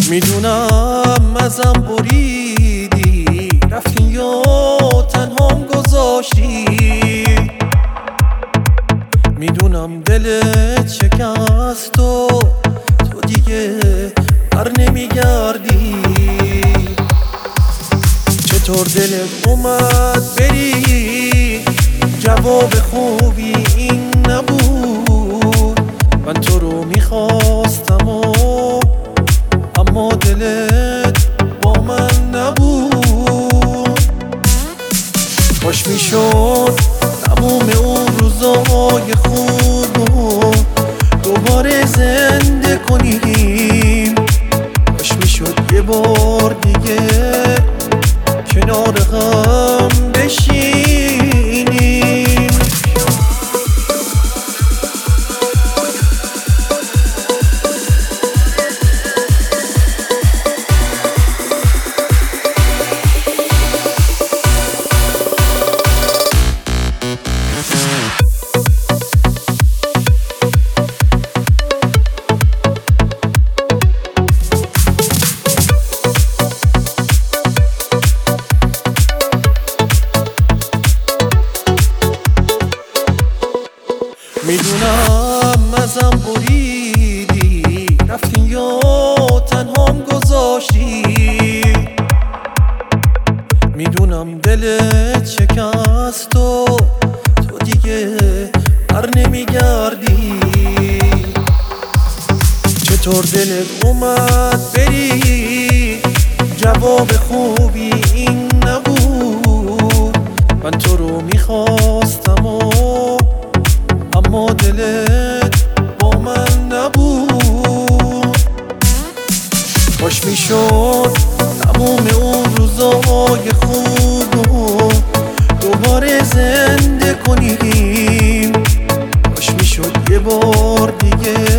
میدونم ازم بریدی رفتی یا تنهام گذاشتی، میدونم دلت شکست و تو دیگه بر نمیگردی. چطور دلت اومد بری؟ جواب خوبی این نبود. من تو رو میخواستم اما دلت با من نبود. کاش میشد تموم اون روزای خوب دوباره زنده کنیم. کاش میشد یه بار دیگه کنار هم بشینیم. میدونم ازم بریدی رفتی یا تنهام گذاشتی، میدونم دلت شکست و تو دیگه بر نمیگردی. چطور دلت اومد بری؟ جواب خوبی این نبود. من تو رو میخواستم اما دلت با من نبود. کاش میشد تموم اون روزای خوب دوباره زنده کنیم. کاش میشد یه بار دیگه